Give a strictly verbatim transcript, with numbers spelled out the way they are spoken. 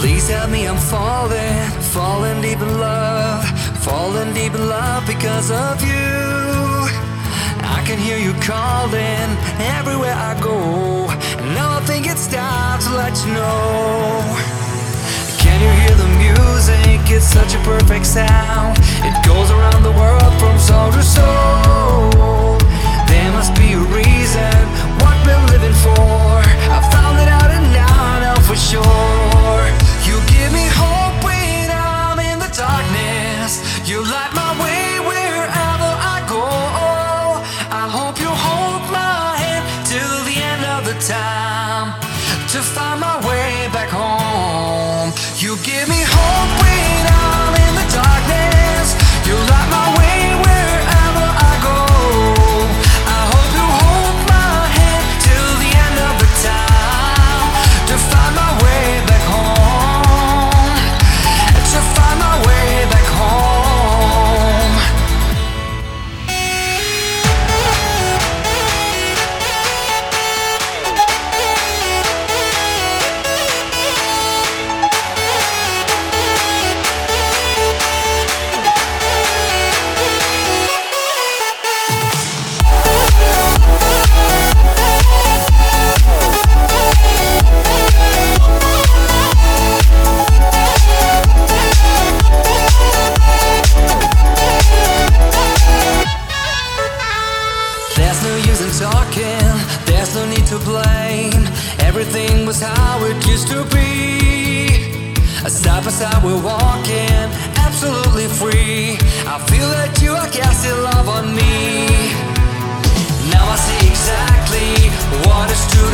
Please help me, I'm falling, falling deep in love, falling deep in love because of you. I can hear you calling everywhere I go, and now I think it's time to let you know. Can you hear the music? It's such a perfect sound. It goes around the world from soul to soul. There must be a reason what we're living for. I found it out and now I know for sure. You give me hope when I'm in the darkness. You light my way wherever I go. I hope you hold my hand till the end of the time, to find my way back home. You give me hope when I'm in the darkness. You light my way wherever I go. I hope you hold my hand till the end of the time, to find my way back home, to find my way back home. Talking, there's no need to blame. Everything was how it used to be. Side by side we're walking, absolutely free. I feel that you are casting love on me. Now I see exactly what is true